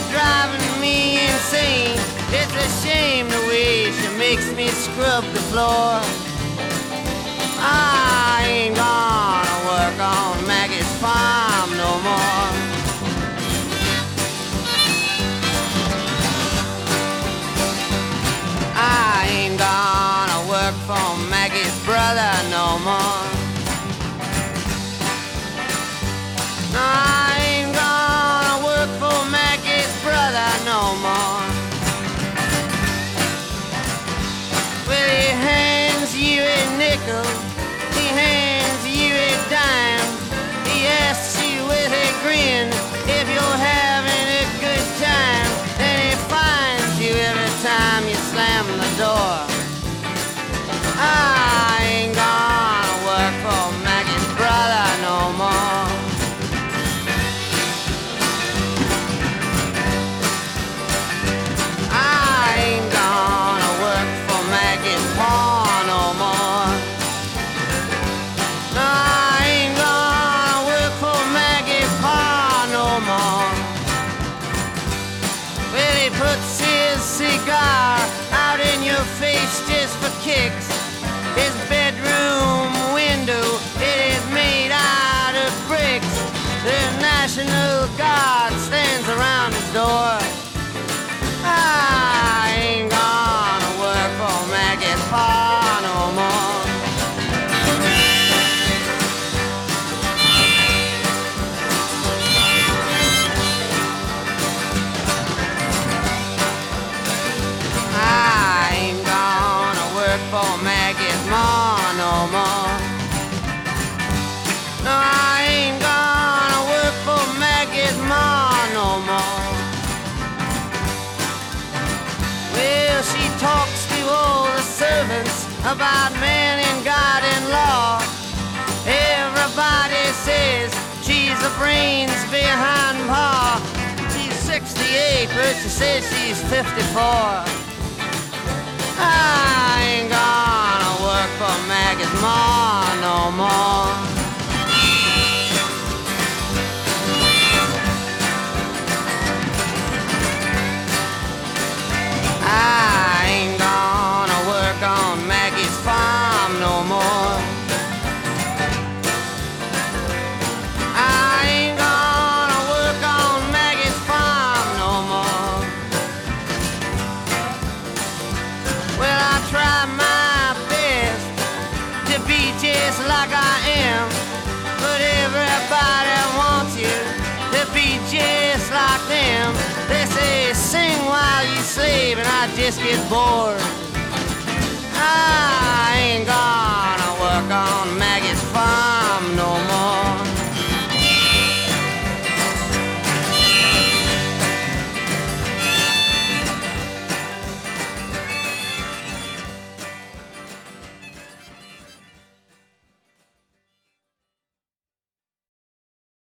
driving me insane. It's a shame the way she makes me scrub the floor. I ain't gonna work on Maggie's farm no more. I ain't gonna work for Maggie's brother no more. No, I ain't gonna work for Maggie's brother no more. Well, he hands you a nickel, he hands you a dime, he asks you with a grin if you're having a good time, and he finds you every time you slam the door. I ain't gonna work for Maggie's brother no more. I ain't gonna work for Maggie's pa no more. No, I ain't gonna work for Maggie's pa no more. Well, he puts his cigar out in your face just for kicks. His bedroom window, it is made out of bricks. The National Guard stands around his door. I ain't gonna work for Maggie's pa no more. I ain't gonna work for Maggie's ma no more. No, I ain't gonna work for Maggie's ma no more. Well, she talks to all the servants about man and God and law. Everybody says she's the brains behind pa. She's 68, but she says she's 54. I ain't gonna work for Maggie's ma no more. I ain't gonna work on Maggie's farm no more. I ain't gonna work on Maggie's farm no more. Well, I try my best to be just like I am, but everybody wants you to be just like them. They say sing while you slave, and I just get bored. I ain't gonna